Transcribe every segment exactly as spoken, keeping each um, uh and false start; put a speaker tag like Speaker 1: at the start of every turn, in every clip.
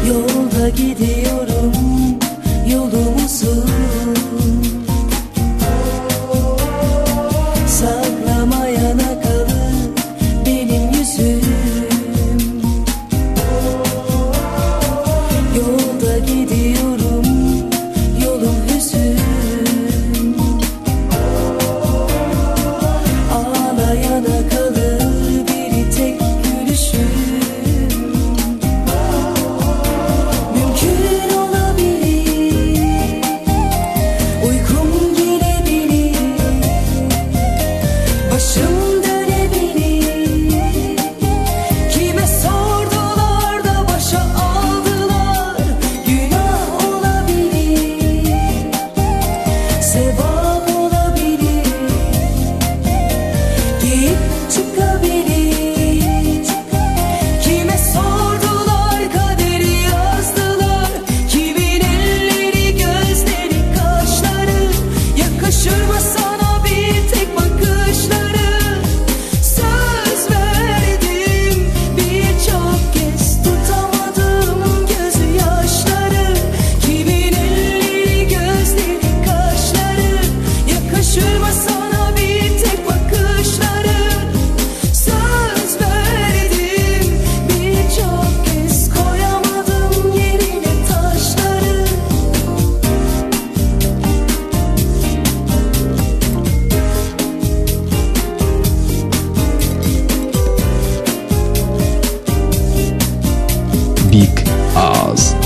Speaker 1: Yolda gidiyorum, yolum uzun. Saklamayana kalır benim yüzüm. Yolda gidiyorum, yolum hüzün. Ağlayana kalır bir tek gülüşüm. Mümkün olabilir, uykum gelebilir, başım dönebilir. Kime sordular da başa aldılar, günah olabilir, sevap olabilir, giyip çıkabilir. Kime sordular, kaderi yazdılar. Kimin elleri, gözleri, kaşları, yakışır mı sana bir tek bakışları? Söz verdim birçok kez, tutamadım gözü yaşları. Kimin elleri, gözleri, kaşları, yakışır mı sana bir tek bakışları? Söz verdim birçok kez, koyamadım yerine taşları.
Speaker 2: Big Ağız.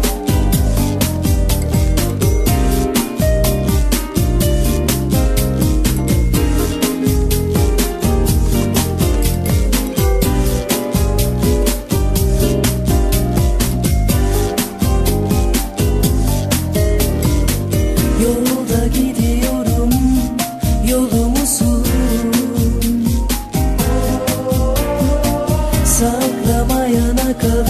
Speaker 1: Yolda gidiyorum, yolum uzun. Saklamayana kadar